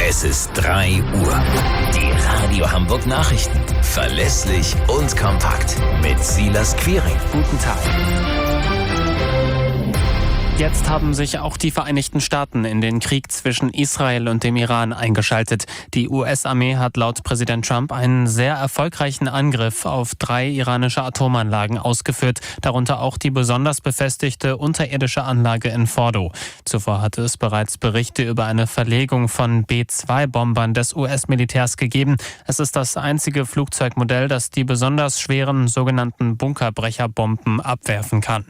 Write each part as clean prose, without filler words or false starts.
Es ist 3 Uhr. Die Radio Hamburg Nachrichten. Verlässlich und kompakt. Mit Silas Quiring. Guten Tag. Jetzt haben sich auch die Vereinigten Staaten in den Krieg zwischen Israel und dem Iran eingeschaltet. Die US-Armee hat laut Präsident Trump einen sehr erfolgreichen Angriff auf 3 iranische Atomanlagen ausgeführt, darunter auch die besonders befestigte unterirdische Anlage in Fordo. Zuvor hatte es bereits Berichte über eine Verlegung von B-2-Bombern des US-Militärs gegeben. Es ist das einzige Flugzeugmodell, das die besonders schweren sogenannten Bunkerbrecherbomben abwerfen kann.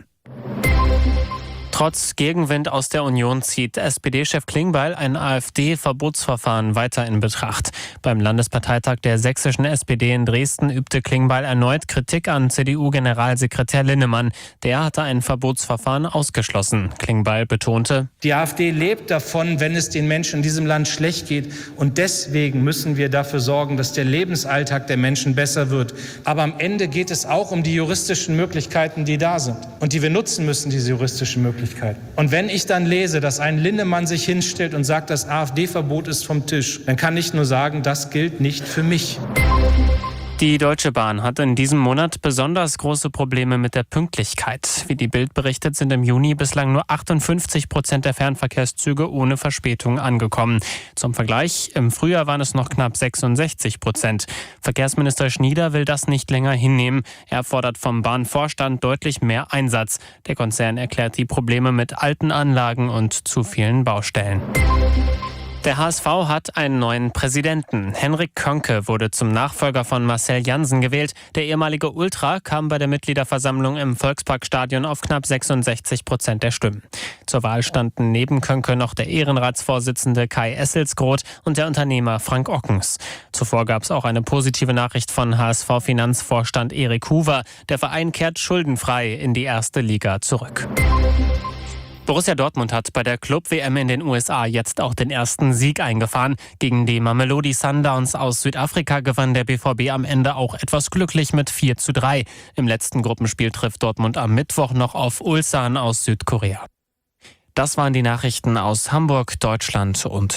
Trotz Gegenwind aus der Union zieht SPD-Chef Klingbeil ein AfD-Verbotsverfahren weiter in Betracht. Beim Landesparteitag der sächsischen SPD in Dresden übte Klingbeil erneut Kritik an CDU-Generalsekretär Linnemann. Der hatte ein Verbotsverfahren ausgeschlossen. Klingbeil betonte: Die AfD lebt davon, wenn es den Menschen in diesem Land schlecht geht. Und deswegen müssen wir dafür sorgen, dass der Lebensalltag der Menschen besser wird. Aber am Ende geht es auch um die juristischen Möglichkeiten, die da sind und die wir nutzen müssen, diese juristischen Möglichkeiten. Und wenn ich dann lese, dass ein Linnemann sich hinstellt und sagt, das AfD-Verbot ist vom Tisch, dann kann ich nur sagen, das gilt nicht für mich. Die Deutsche Bahn hat in diesem Monat besonders große Probleme mit der Pünktlichkeit. Wie die Bild berichtet, sind im Juni bislang nur 58% der Fernverkehrszüge ohne Verspätung angekommen. Zum Vergleich, im Frühjahr waren es noch knapp 66%. Verkehrsminister Schnieder will das nicht länger hinnehmen. Er fordert vom Bahnvorstand deutlich mehr Einsatz. Der Konzern erklärt die Probleme mit alten Anlagen und zu vielen Baustellen. Der HSV hat einen neuen Präsidenten. Henrik Könke wurde zum Nachfolger von Marcel Jansen gewählt. Der ehemalige Ultra kam bei der Mitgliederversammlung im Volksparkstadion auf knapp 66% der Stimmen. Zur Wahl standen neben Könke noch der Ehrenratsvorsitzende Kai Esselsgroth und der Unternehmer Frank Ockens. Zuvor gab es auch eine positive Nachricht von HSV-Finanzvorstand Erik Huber. Der Verein kehrt schuldenfrei in die erste Liga zurück. Borussia Dortmund hat bei der Club-WM in den USA jetzt auch den ersten Sieg eingefahren. Gegen die Mamelodi Sundowns aus Südafrika gewann der BVB am Ende auch etwas glücklich mit 4:3. Im letzten Gruppenspiel trifft Dortmund am Mittwoch noch auf Ulsan aus Südkorea. Das waren die Nachrichten aus Hamburg, Deutschland und